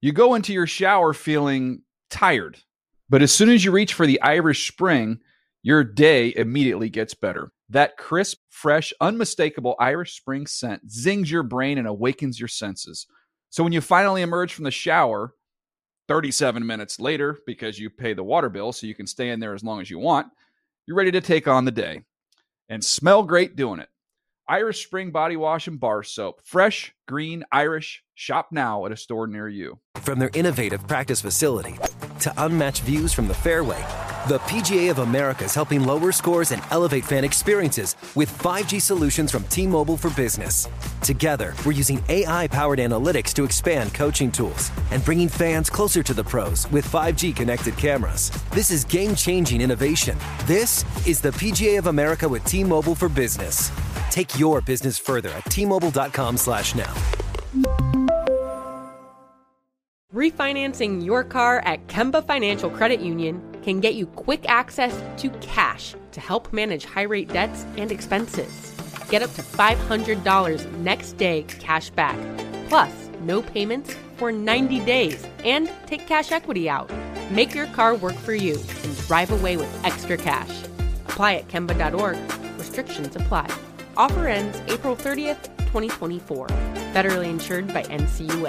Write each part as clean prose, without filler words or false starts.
You go into your shower feeling tired, but as soon as you reach for the Irish Spring, your day immediately gets better. That crisp, fresh, unmistakable Irish Spring scent zings your brain and awakens your senses. So when you finally emerge from the shower 37 minutes later, because you pay the water bill so you can stay in there as long as you want, you're ready to take on the day and smell great doing it. Irish Spring Body Wash and Bar Soap. Fresh, green, Irish. Shop now at a store near you. From their innovative practice facility to unmatched views from the fairway, the PGA of America is helping lower scores and elevate fan experiences with 5G solutions from T-Mobile for Business. Together, we're using AI-powered analytics to expand coaching tools and bringing fans closer to the pros with 5G connected cameras. This is game-changing innovation. This is the PGA of America with T-Mobile for Business. Take your business further at T-Mobile.com/now. Refinancing your car at Kemba Financial Credit Union can get you quick access to cash to help manage high-rate debts and expenses. Get up to $500 next day cash back, plus no payments for 90 days, and take cash equity out. Make your car work for you and drive away with extra cash. Apply at Kemba.org. Restrictions apply. Offer ends April 30th, 2024. Federally insured by NCUA.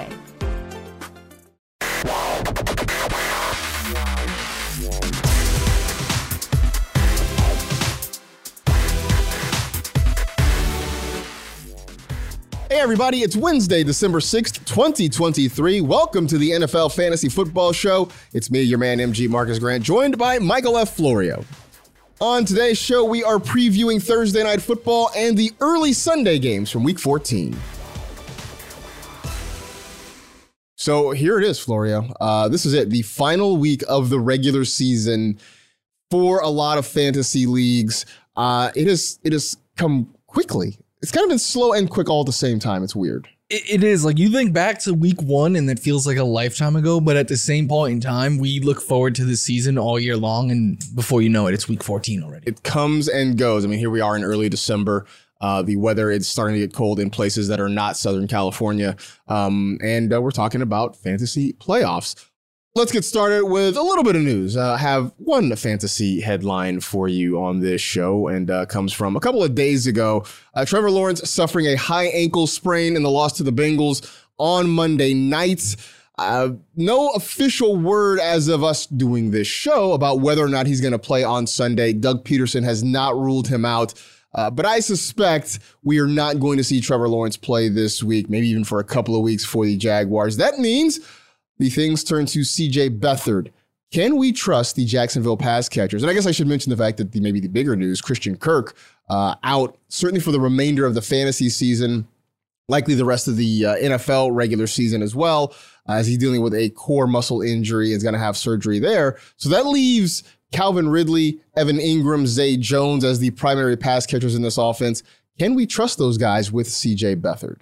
Hey everybody, it's Wednesday, December 6th, 2023. Welcome to the NFL Fantasy Football Show. It's me, your man MG Marcus Grant, joined by Michael F. Florio. On today's show, we are previewing Thursday Night Football and the early Sunday games from Week 14. So here it is, Florio. This is it, the final week of the regular season for a lot of fantasy leagues. It has come quickly. It's kind of been slow and quick all at the same time. It's weird. It is. Like, you think back to week one and it feels like a lifetime ago, but at the same point in time, we look forward to the season all year long, and before you know it, it's week 14 already. It comes and goes. I mean, here we are in early December. The weather is starting to get cold in places that are not Southern California, and we're talking about fantasy playoffs. Let's get started with a little bit of news. I have one fantasy headline for you on this show, and comes from a couple of days ago. Trevor Lawrence suffering a high ankle sprain in the loss to the Bengals on Monday night. No official word as of us doing this show about whether or not he's going to play on Sunday. Doug Peterson has not ruled him out. But I suspect we are not going to see Trevor Lawrence play this week, maybe even for a couple of weeks for the Jaguars. That means the things turn to CJ Beathard. Can we trust the Jacksonville pass catchers? And I guess I should mention the fact that maybe the bigger news, Christian Kirk out, certainly for the remainder of the fantasy season, likely the rest of the NFL regular season as well, as he's dealing with a core muscle injury, is going to have surgery there. So that leaves Calvin Ridley, Evan Ingram, Zay Jones as the primary pass catchers in this offense. Can we trust those guys with CJ Beathard?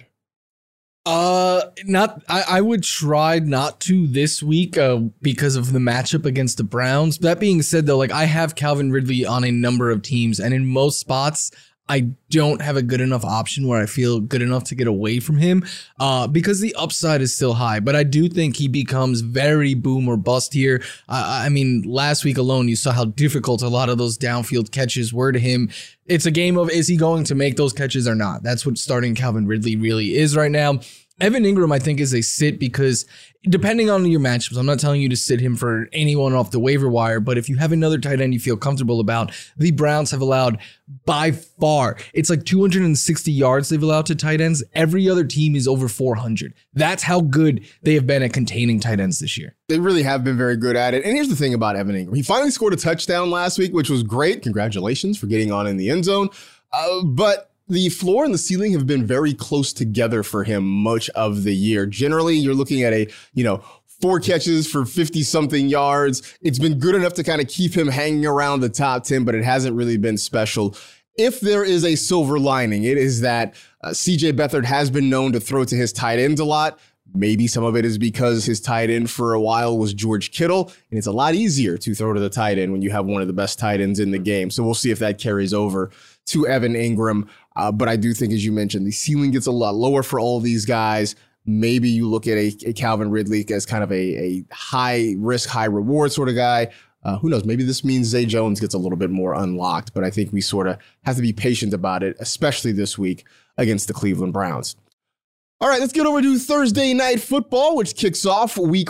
I would try not to this week because of the matchup against the Browns. That being said, though, like, I have Calvin Ridley on a number of teams, and in most spots, I don't have a good enough option where I feel good enough to get away from him because the upside is still high. But I do think he becomes very boom or bust here. I mean, last week alone, you saw how difficult a lot of those downfield catches were to him. It's a game of, is he going to make those catches or not? That's what starting Calvin Ridley really is right now. Evan Ingram, I think, is a sit because depending on your matchups, I'm not telling you to sit him for anyone off the waiver wire, but if you have another tight end you feel comfortable about, the Browns have allowed by far, it's like 260 yards they've allowed to tight ends. Every other team is over 400. That's how good they have been at containing tight ends this year. They really have been very good at it. And here's the thing about Evan Ingram. He finally scored a touchdown last week, which was great. Congratulations for getting on in the end zone. But the floor and the ceiling have been very close together for him much of the year. Generally, you're looking at 4 catches for 50-something yards. It's been good enough to kind of keep him hanging around the top 10, but it hasn't really been special. If there is a silver lining, it is that CJ Beathard has been known to throw to his tight ends a lot. Maybe some of it is because his tight end for a while was George Kittle, and it's a lot easier to throw to the tight end when you have one of the best tight ends in the game. So we'll see if that carries over to Evan Ingram. But I do think, as you mentioned, the ceiling gets a lot lower for all these guys. Maybe you look at a Calvin Ridley as kind of a high risk, high reward sort of guy. Who knows? Maybe this means Zay Jones gets a little bit more unlocked, but I think we sort of have to be patient about it, especially this week against the Cleveland Browns. All right, let's get over to Thursday Night Football, which kicks off week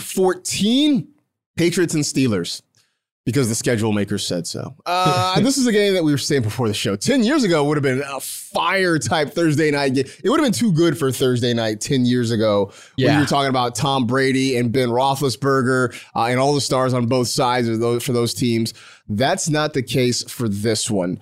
14, Patriots and Steelers, because the schedule makers said so. This is a game that we were saying before the show. 10 years ago would have been a fire-type Thursday night game. It would have been too good for Thursday night 10 years ago when you were talking about Tom Brady and Ben Roethlisberger and all the stars on both sides of those for those teams. That's not the case for this one.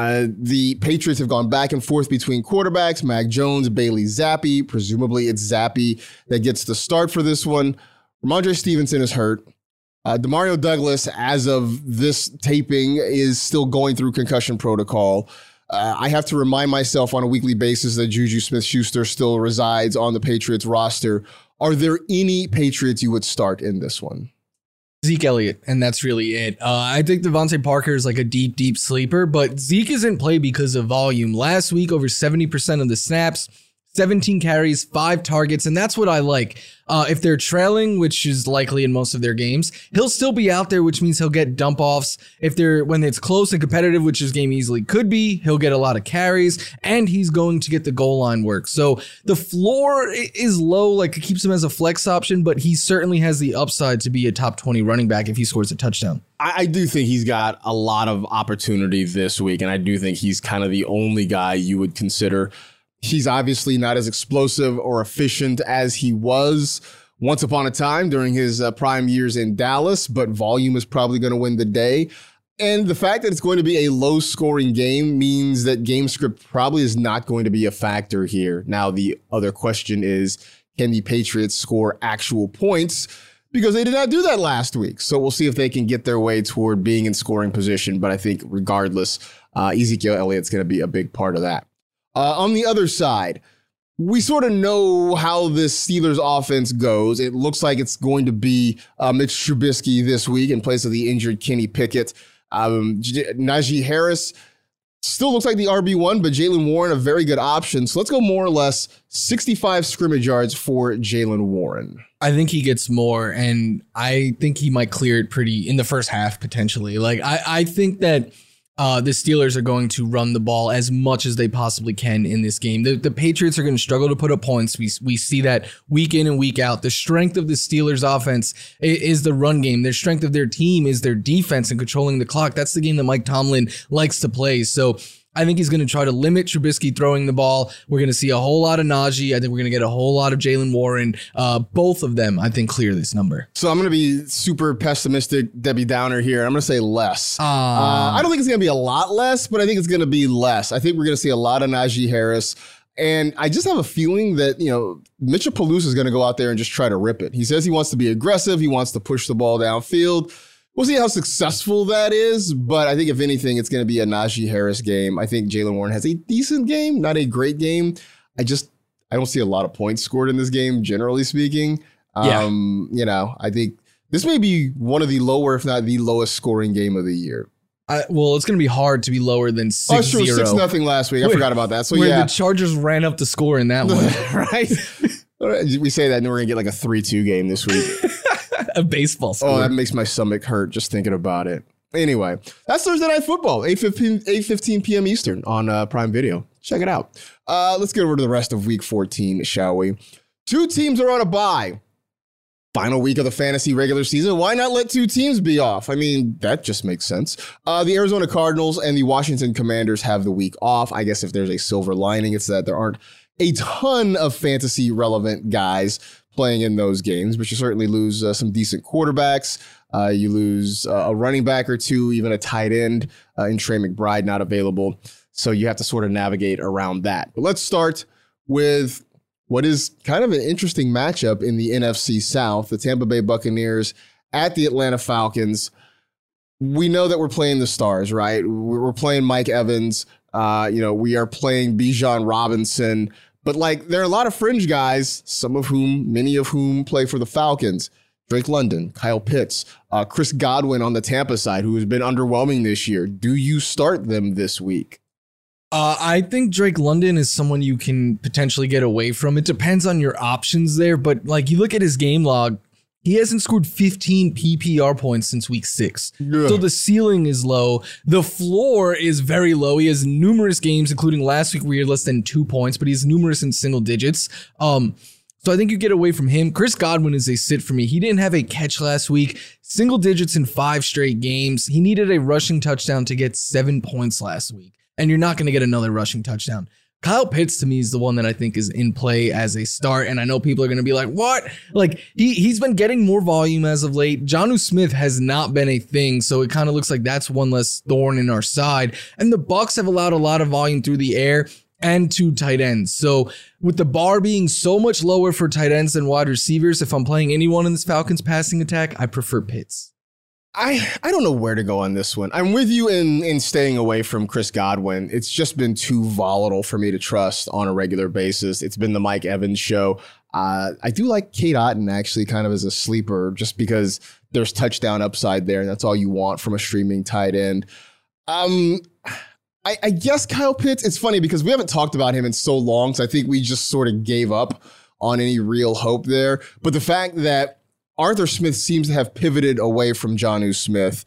The Patriots have gone back and forth between quarterbacks, Mac Jones, Bailey Zappi. Presumably it's Zappi that gets the start for this one. Ramondre Stevenson is hurt. Demario Douglas, as of this taping, is still going through concussion protocol. I have to remind myself on a weekly basis that Juju Smith-Schuster still resides on the Patriots roster. Are there any Patriots you would start in this one? Zeke Elliott, and that's really it. I think Devontae Parker is like a deep sleeper, but Zeke is in play because of volume. Last week, over 70% of the snaps, 17 carries, 5 targets, and that's what I like. If they're trailing, which is likely in most of their games, he'll still be out there, which means he'll get dump offs. When it's close and competitive, which this game easily could be, he'll get a lot of carries, and he's going to get the goal line work. So the floor is low, like it keeps him as a flex option, but he certainly has the upside to be a top 20 running back if he scores a touchdown. I do think he's got a lot of opportunity this week, and I do think he's kind of the only guy you would consider. He's obviously not as explosive or efficient as he was once upon a time during his prime years in Dallas, but volume is probably going to win the day. And the fact that it's going to be a low-scoring game means that game script probably is not going to be a factor here. Now, the other question is, can the Patriots score actual points? Because they did not do that last week. So we'll see if they can get their way toward being in scoring position. But I think regardless, Ezekiel Elliott's going to be a big part of that. On the other side, we sort of know how this Steelers offense goes. It looks like it's going to be Mitch Trubisky this week in place of the injured Kenny Pickett. Najee Harris still looks like the RB1, but Jaylen Warren, a very good option. So let's go more or less 65 scrimmage yards for Jaylen Warren. I think he gets more, and I think he might clear it pretty in the first half, potentially. Like, I think that the Steelers are going to run the ball as much as they possibly can in this game. The Patriots are going to struggle to put up points. We see that week in and week out. The strength of the Steelers offense is the run game. Their strength of their team is their defense and controlling the clock. That's the game that Mike Tomlin likes to play. So I think he's going to try to limit Trubisky throwing the ball. We're going to see a whole lot of Najee. I think we're going to get a whole lot of Jaylen Warren. Both of them, I think, clear this number. So I'm going to be super pessimistic, Debbie Downer here. I'm going to say less. I don't think it's going to be a lot less, but I think it's going to be less. I think we're going to see a lot of Najee Harris. And I just have a feeling that, Mitchell Palooza is going to go out there and just try to rip it. He says he wants to be aggressive. He wants to push the ball downfield. We'll see how successful that is, but I think if anything, it's going to be a Najee Harris game. I think Jaylen Warren has a decent game, not a great game. I don't see a lot of points scored in this game, generally speaking. I think this may be one of the lower, if not the lowest scoring game of the year. It's going to be hard to be lower than 6-0. Oh, sure, 6-0 last week. I forgot about that. So the Chargers ran up the score in that one. Right? We say that and we're going to get like a 3-2 game this week. A baseball score. Oh, that makes my stomach hurt just thinking about it. Anyway, that's Thursday Night Football, 8:15 p.m. Eastern on Prime Video. Check it out. Let's get over to the rest of Week 14, shall we? 2 teams are on a bye. Final week of the fantasy regular season. Why not let 2 teams be off? I mean, that just makes sense. The Arizona Cardinals and the Washington Commanders have the week off. I guess if there's a silver lining, it's that there aren't a ton of fantasy relevant guys playing in those games, but you certainly lose some decent quarterbacks. You lose a running back or 2, even a tight end in Trey McBride not available. So you have to sort of navigate around that. But let's start with what is kind of an interesting matchup in the NFC South, the Tampa Bay Buccaneers at the Atlanta Falcons. We know that we're playing the stars, right? We're playing Mike Evans. We are playing Bijan Robinson. But there are a lot of fringe guys, many of whom play for the Falcons. Drake London, Kyle Pitts, Chris Godwin on the Tampa side, who has been underwhelming this year. Do you start them this week? I think Drake London is someone you can potentially get away from. It depends on your options there, but like you look at his game log, he hasn't scored 15 PPR points since week 6. Yeah. So the ceiling is low. The floor is very low. He has numerous games, including last week where he had less than 2 points, but he's numerous in single digits. So I think you get away from him. Chris Godwin is a sit for me. He didn't have a catch last week. Single digits in 5 straight games. He needed a rushing touchdown to get 7 points last week. And you're not going to get another rushing touchdown. Kyle Pitts to me is the one that I think is in play as a start. And I know people are going to be like, what? Like he's been getting more volume as of late. Jonnu Smith has not been a thing. So it kind of looks like that's one less thorn in our side. And the Bucs have allowed a lot of volume through the air and to tight ends. So with the bar being so much lower for tight ends than wide receivers, if I'm playing anyone in this Falcons passing attack, I prefer Pitts. I don't know where to go on this one. I'm with you in staying away from Chris Godwin. It's just been too volatile for me to trust on a regular basis. It's been the Mike Evans show. I do like Kate Otten actually kind of as a sleeper just because there's touchdown upside there, and that's all you want from a streaming tight end. I guess Kyle Pitts, it's funny because we haven't talked about him in so long, so I think we just sort of gave up on any real hope there. But the fact that Arthur Smith seems to have pivoted away from Jonnu Smith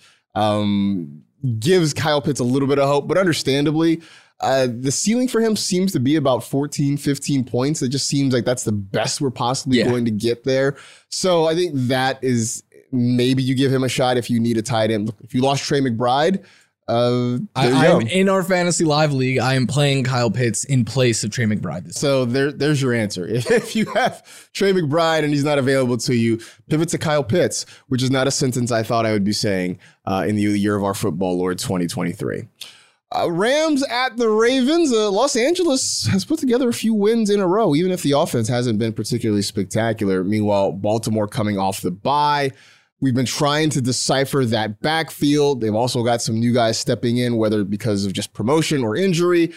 gives Kyle Pitts a little bit of hope, but understandably, the ceiling for him seems to be about 14, 15 points. It just seems like that's the best we're possibly going to get there. So I think that is maybe you give him a shot if you need a tight end. If you lost Trey McBride, I'm in our fantasy live league. I am playing Kyle Pitts in place of Trey McBride this So there's your answer. If you have Trey McBride and he's not available to you, pivot to Kyle Pitts, which is not a sentence I thought I would be saying in the year of our football Lord 2023. Rams at the Ravens. Los Angeles has put together a few wins in a row, even if the offense hasn't been particularly spectacular. Meanwhile, Baltimore coming off the bye. We've been trying to decipher that backfield. They've also got some new guys stepping in, whether because of just promotion or injury.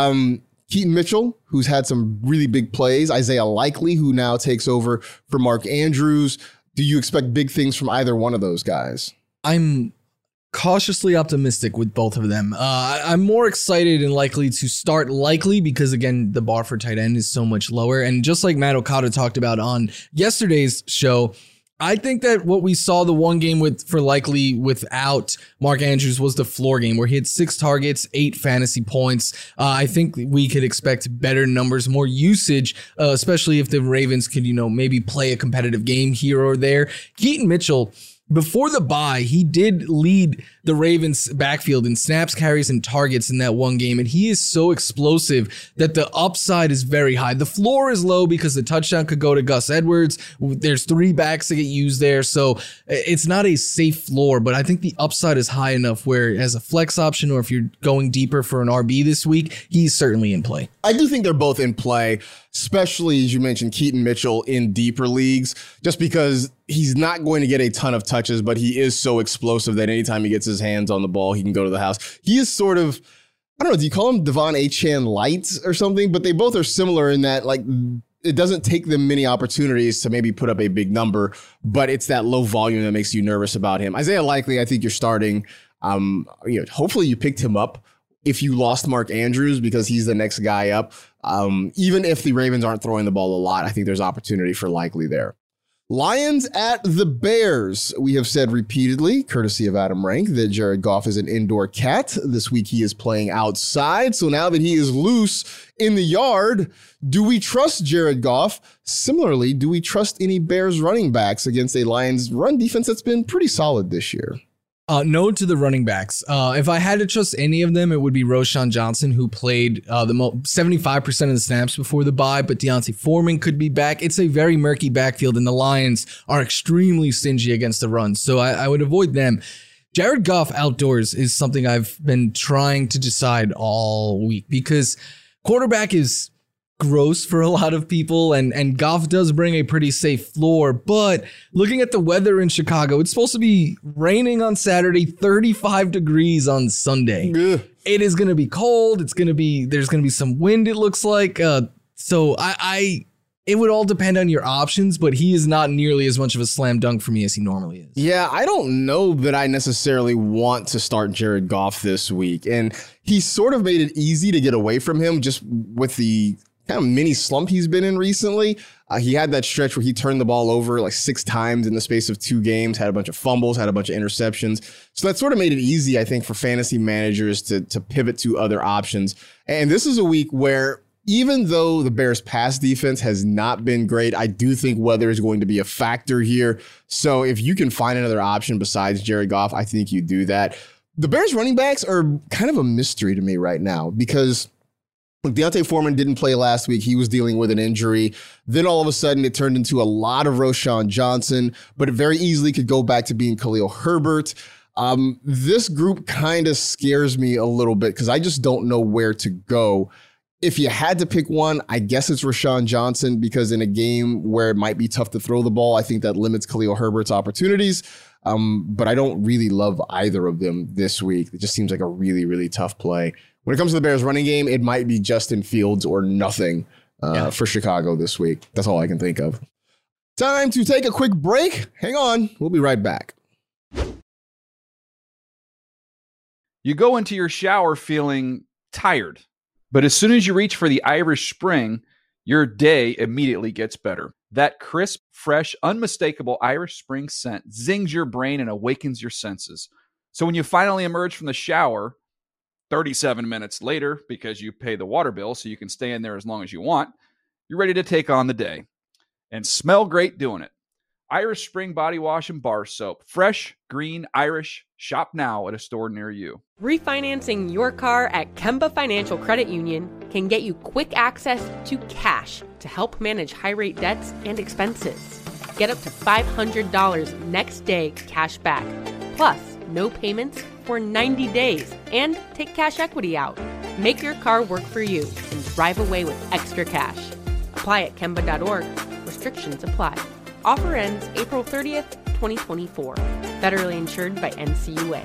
Keaton Mitchell, who's had some really big plays. Isaiah Likely, who now takes over for Mark Andrews. Do you expect big things from either one of those guys? I'm cautiously optimistic with both of them. I'm more excited and likely to start Likely because, again, the bar for tight end is so much lower. And just like Matt Okada talked about on yesterday's show, I think that what we saw the one game for Likely without Mark Andrews was the floor game where he had 6 targets, 8 fantasy points. I think we could expect better numbers, more usage, especially if the Ravens could, maybe play a competitive game here or there. Keaton Mitchell, before the bye, he did lead the Ravens backfield in snaps, carries, and targets in that one game. And he is so explosive that the upside is very high. The floor is low because the touchdown could go to Gus Edwards. There's 3 backs that get used there. So it's not a safe floor, but I think the upside is high enough where as a flex option, or if you're going deeper for an RB this week, he's certainly in play. I do think they're both in play, especially as you mentioned, Keaton Mitchell in deeper leagues, just because he's not going to get a ton of touches, but he is so explosive that anytime he gets his hands on the ball, he can go to the house. He is sort of, I don't know, do you call him Devon Achane light or something? But they both are similar in that, like, it doesn't take them many opportunities to maybe put up a big number, but it's that low volume that makes you nervous about him. Isaiah Likely, I think you're starting. Hopefully you picked him up if you lost Mark Andrews because he's the next guy up. Even if the Ravens aren't throwing the ball a lot, I think there's opportunity for Likely there. Lions at the Bears. We have said repeatedly, courtesy of Adam Rank, that Jared Goff is an indoor cat. This week he is playing outside. So now that he is loose in the yard, do we trust Jared Goff? Similarly, do we trust any Bears running backs against a Lions run defense that's been pretty solid this year? No to the running backs. If I had to trust any of them, it would be Roschon Johnson, who played 75% of the snaps before the bye, but Deontay Foreman could be back. It's a very murky backfield, and the Lions are extremely stingy against the run, so I would avoid them. Jared Goff outdoors is something I've been trying to decide all week because quarterback is gross for a lot of people, and Goff does bring a pretty safe floor, but looking at the weather in Chicago, it's supposed to be raining on Saturday, 35 degrees on Sunday. Ugh. It is going to be cold. There's going to be some wind, it looks like. So I It would all depend on your options, but he is not nearly as much of a slam dunk for me as he normally is. Yeah, I don't know that I necessarily want to start Jared Goff this week. And he sort of made it easy to get away from him just with the kind of mini slump he's been in recently. He had that stretch where he turned the ball over like 6 times in the space of 2 games, had a bunch of fumbles, had a bunch of interceptions. So that sort of made it easy, I think, for fantasy managers to pivot to other options. And this is a week where even though the Bears' pass defense has not been great, I do think weather is going to be a factor here. So if you can find another option besides Jared Goff, I think you do that. The Bears' running backs are kind of a mystery to me right now because Deontay Foreman didn't play last week. He was dealing with an injury. Then all of a sudden it turned into a lot of Roschon Johnson, but it very easily could go back to being Khalil Herbert. This group kind of scares me a little bit because I just don't know where to go. If you had to pick one, I guess it's Roschon Johnson because in a game where it might be tough to throw the ball, I think that limits Khalil Herbert's opportunities. But I don't really love either of them this week. It just seems like a really, really tough play. When it comes to the Bears running game, it might be Justin Fields or nothing for Chicago this week. That's all I can think of. Time to take a quick break. Hang on. We'll be right back. You go into your shower feeling tired, but as soon as you reach for the Irish Spring, your day immediately gets better. That crisp, fresh, unmistakable Irish Spring scent zings your brain and awakens your senses. So when you finally emerge from the shower 37 minutes later, because you pay the water bill so you can stay in there as long as you want, you're ready to take on the day and smell great doing it. Irish Spring Body Wash and Bar Soap. Fresh, green, Irish. Shop now at a store near you. Refinancing your car at Kemba Financial Credit Union can get you quick access to cash to help manage high-rate debts and expenses. Get up to $500 next day cash back, plus no payments for 90 days, and take cash equity out. Make your car work for you and drive away with extra cash. Apply at Kemba.org. Restrictions apply. Offer ends April 30th, 2024. Federally insured by NCUA.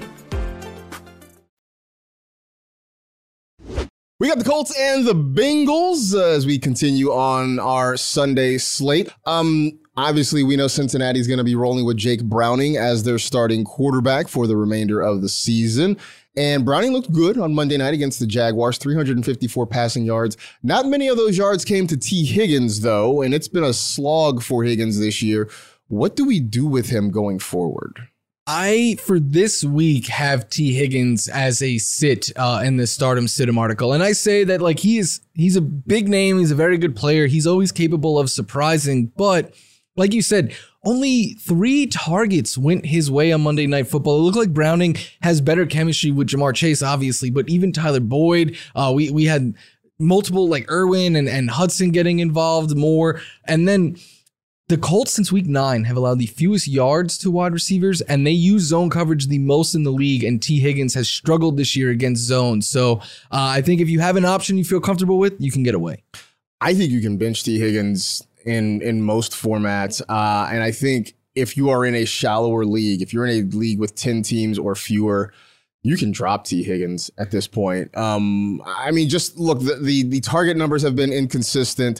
We got the Colts and the Bengals as we continue on our Sunday slate. Obviously, we know Cincinnati's going to be rolling with Jake Browning as their starting quarterback for the remainder of the season. And Browning looked good on Monday night against the Jaguars, 354 passing yards. Not many of those yards came to T. Higgins, though, and it's been a slog for Higgins this year. What do we do with him going forward? I, for this week, have T. Higgins as a sit in the Stardom Stidham article. And I say that like he's a big name. He's a very good player. He's always capable of surprising. But like you said, only 3 targets went his way on Monday Night Football. It looked like Browning has better chemistry with Jamar Chase, obviously, but even Tyler Boyd, we had multiple like Irwin and Hudson getting involved more. And then the Colts since week 9 have allowed the fewest yards to wide receivers, and they use zone coverage the most in the league, and T. Higgins has struggled this year against zone. So I think if you have an option you feel comfortable with, you can get away. I think you can bench T. Higgins in most formats. And I think if you are in a shallower league, if you're in a league with 10 teams or fewer, you can drop T. Higgins at this point. I mean, just look, the target numbers have been inconsistent.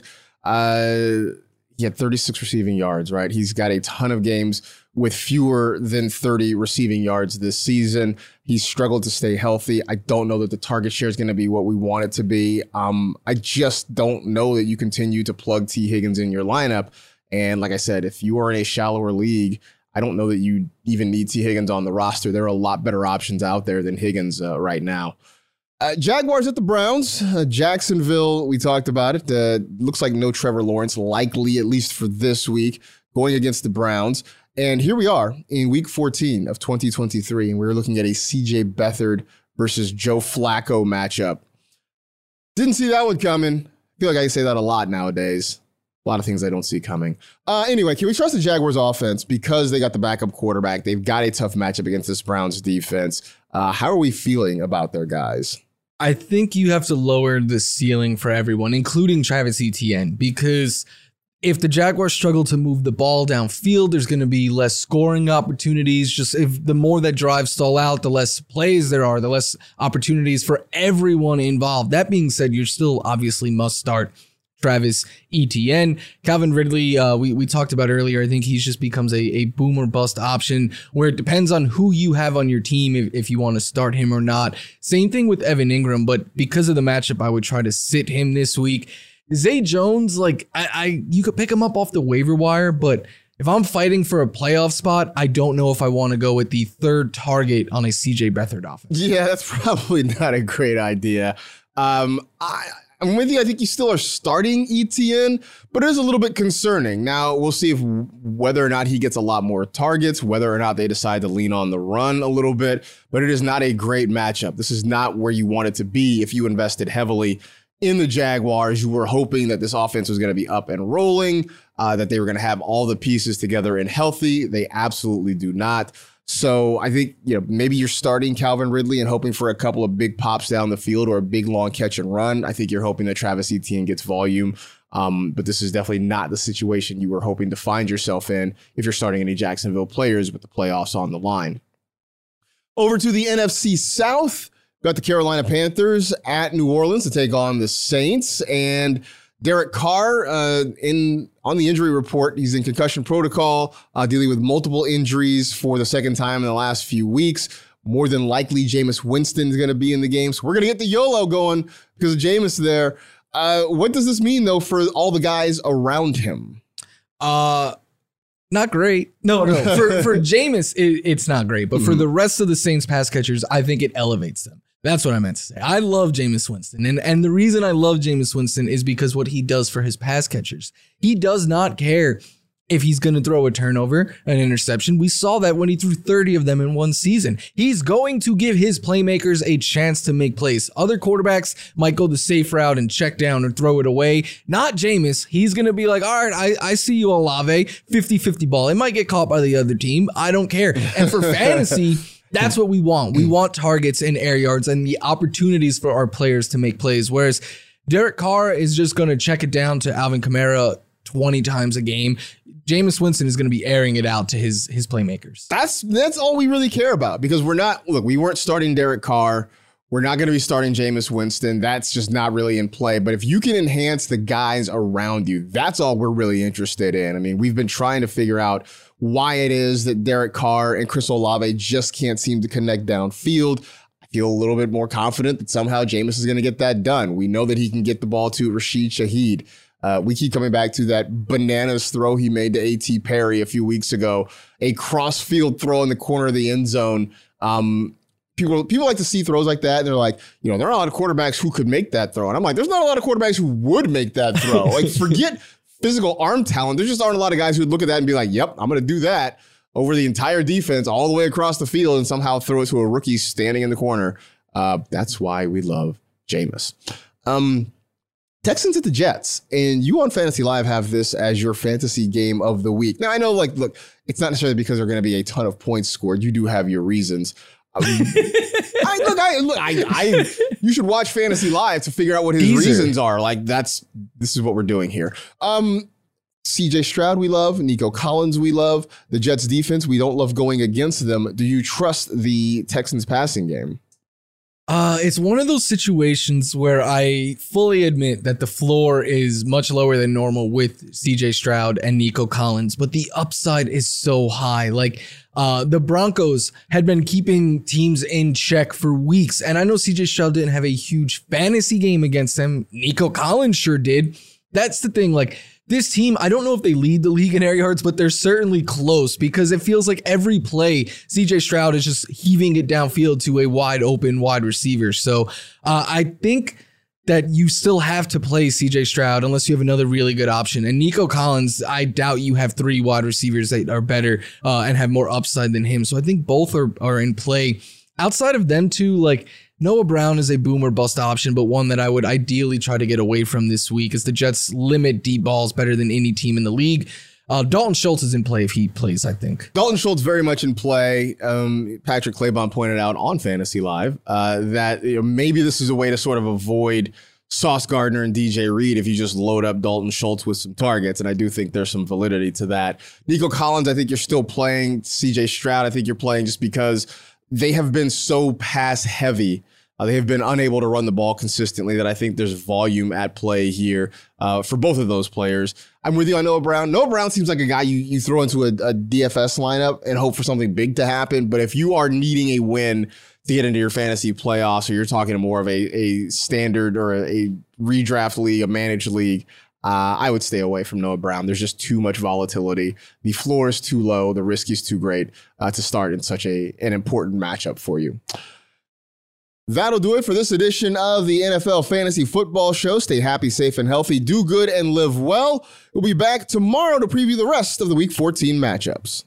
He had 36 receiving yards, right? He's got a ton of games with fewer than 30 receiving yards this season. He's struggled to stay healthy. I don't know that the target share is going to be what we want it to be. I just don't know that you continue to plug T. Higgins in your lineup. And like I said, if you are in a shallower league, I don't know that you even need T. Higgins on the roster. There are a lot better options out there than Higgins right now. Jaguars at the Browns. Jacksonville, we talked about it. Looks like no Trevor Lawrence, likely, at least for this week, going against the Browns. And here we are in week 14 of 2023, and we're looking at a C.J. Beathard versus Joe Flacco matchup. Didn't see that one coming. I feel like I say that a lot nowadays. A lot of things I don't see coming. Anyway, can we trust the Jaguars offense because they got the backup quarterback? They've got a tough matchup against this Browns defense. How are we feeling about their guys? I think you have to lower the ceiling for everyone, including Travis Etienne, because if the Jaguars struggle to move the ball downfield, there's going to be less scoring opportunities. Just if the more that drives stall out, the less plays there are, the less opportunities for everyone involved. That being said, you're still obviously must start Travis Etienne. Calvin Ridley, we talked about earlier. I think he just becomes a boom or bust option where it depends on who you have on your team if you want to start him or not. Same thing with Evan Ingram, but because of the matchup, I would try to sit him this week. Zay Jones, like you could pick him up off the waiver wire, but if I'm fighting for a playoff spot, I don't know if I want to go with the third target on a CJ Beathard offense. Yeah, that's probably not a great idea. I'm with you. I think you still are starting ETN, but it is a little bit concerning. Now, we'll see whether or not he gets a lot more targets, whether or not they decide to lean on the run a little bit, but it is not a great matchup. This is not where you want it to be if you invested heavily in the Jaguars. You were hoping that this offense was going to be up and rolling, that they were going to have all the pieces together and healthy. They absolutely do not. So I think, maybe you're starting Calvin Ridley and hoping for a couple of big pops down the field or a big long catch and run. I think you're hoping that Travis Etienne gets volume. But this is definitely not the situation you were hoping to find yourself in if you're starting any Jacksonville players with the playoffs on the line. Over to the NFC South. Got the Carolina Panthers at New Orleans to take on the Saints, and Derek Carr on the injury report. He's in concussion protocol, dealing with multiple injuries for the second time in the last few weeks. More than likely, Jameis Winston is going to be in the game, so we're going to get the YOLO going because of Jameis there. What does this mean, though, for all the guys around him? Not great. No. For Jameis, it's not great, but for the rest of the Saints pass catchers, I think it elevates them. That's what I meant to say. I love Jameis Winston. And the reason I love Jameis Winston is because what he does for his pass catchers. He does not care if he's going to throw a turnover, an interception. We saw that when he threw 30 of them in one season. He's going to give his playmakers a chance to make plays. Other quarterbacks might go the safe route and check down or throw it away. Not Jameis. He's going to be like, all right, I see you, Olave, 50-50 ball. It might get caught by the other team. I don't care. And for fantasy, that's what we want. We want targets and air yards and the opportunities for our players to make plays. Whereas Derek Carr is just going to check it down to Alvin Kamara 20 times a game. Jameis Winston is going to be airing it out to his playmakers. That's all we really care about, because we weren't starting Derek Carr. We're not going to be starting Jameis Winston. That's just not really in play. But if you can enhance the guys around you, that's all we're really interested in. I mean, we've been trying to figure out why it is that Derek Carr and Chris Olave just can't seem to connect downfield. I feel a little bit more confident that somehow Jameis is going to get that done. We know that he can get the ball to Rashid Shaheed. We keep coming back to that bananas throw he made to A.T. Perry a few weeks ago, a cross-field throw in the corner of the end zone. People like to see throws like that, and they're like, there are a lot of quarterbacks who could make that throw. And I'm like, there's not a lot of quarterbacks who would make that throw. Like, forget physical arm talent. There just aren't a lot of guys who would look at that and be like, yep, I'm going to do that over the entire defense all the way across the field and somehow throw it to a rookie standing in the corner. That's why we love Jameis. Texans at the Jets, and you on Fantasy Live have this as your fantasy game of the week. Now, I know, look, it's not necessarily because there are going to be a ton of points scored. You do have your reasons. You should watch Fantasy Live to figure out what his reasons are. This is what we're doing here. CJ Stroud, we love. Nico Collins, we love. The Jets defense, we don't love going against them. Do you trust the Texans passing game? It's one of those situations where I fully admit that the floor is much lower than normal with CJ Stroud and Nico Collins, but the upside is so high. The Broncos had been keeping teams in check for weeks, and I know CJ Stroud didn't have a huge fantasy game against them. Nico Collins sure did. That's the thing. This team, I don't know if they lead the league in air yards, but they're certainly close because it feels like every play, CJ Stroud is just heaving it downfield to a wide open wide receiver. So I think that you still have to play CJ Stroud unless you have another really good option. And Nico Collins, I doubt you have three wide receivers that are better and have more upside than him. So I think both are in play. Outside of them two, Noah Brown is a boom or bust option, but one that I would ideally try to get away from this week as the Jets limit deep balls better than any team in the league. Dalton Schultz is in play if he plays, I think. Dalton Schultz very much in play. Patrick Claybon pointed out on Fantasy Live that maybe this is a way to sort of avoid Sauce Gardner and DJ Reed if you just load up Dalton Schultz with some targets, and I do think there's some validity to that. Nico Collins, I think you're still playing. CJ Stroud, I think you're playing just because they have been so pass heavy They have been unable to run the ball consistently. That I think there's volume at play here for both of those players. I'm with you on Noah Brown. Noah Brown seems like a guy you throw into a DFS lineup and hope for something big to happen. But if you are needing a win to get into your fantasy playoffs, or you're talking more of a standard or a redraft league, a managed league, I would stay away from Noah Brown. There's just too much volatility. The floor is too low. The risk is too great to start in such an important matchup for you. That'll do it for this edition of the NFL Fantasy Football Show. Stay happy, safe, and healthy. Do good and live well. We'll be back tomorrow to preview the rest of the Week 14 matchups.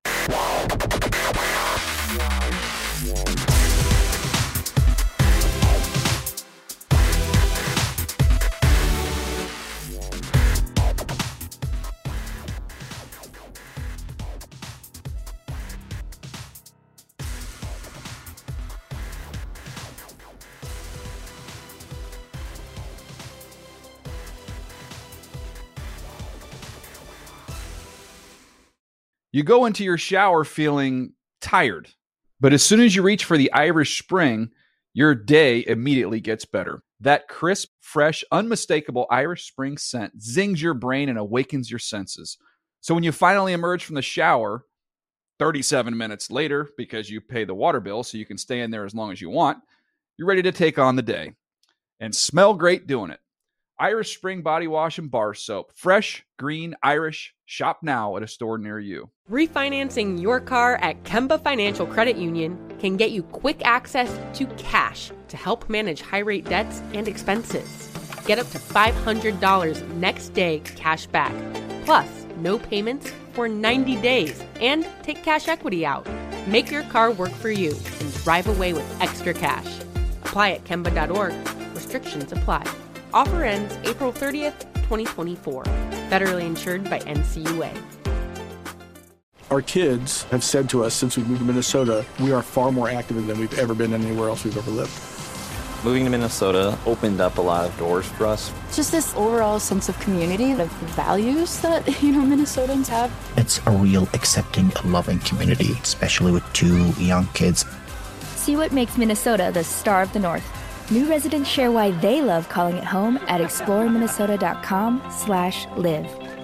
You go into your shower feeling tired, but as soon as you reach for the Irish Spring, your day immediately gets better. That crisp, fresh, unmistakable Irish Spring scent zings your brain and awakens your senses. So when you finally emerge from the shower, 37 minutes later, because you pay the water bill so you can stay in there as long as you want, you're ready to take on the day and smell great doing it. Irish Spring Body Wash and Bar Soap. Fresh, green, Irish. Shop now at a store near you. Refinancing your car at Kemba Financial Credit Union can get you quick access to cash to help manage high-rate debts and expenses. Get up to $500 next day cash back, plus no payments for 90 days, and take cash equity out. Make your car work for you and drive away with extra cash. Apply at Kemba.org. Restrictions apply. Offer ends April 30th, 2024. Federally insured by NCUA. Our kids have said to us since we moved to Minnesota, we are far more active than we've ever been anywhere else we've ever lived. Moving to Minnesota opened up a lot of doors for us. Just this overall sense of community, the values that, Minnesotans have. It's a real accepting, loving community, especially with 2 young kids. See what makes Minnesota the star of the North. New residents share why they love calling it home at exploreminnesota.com/live.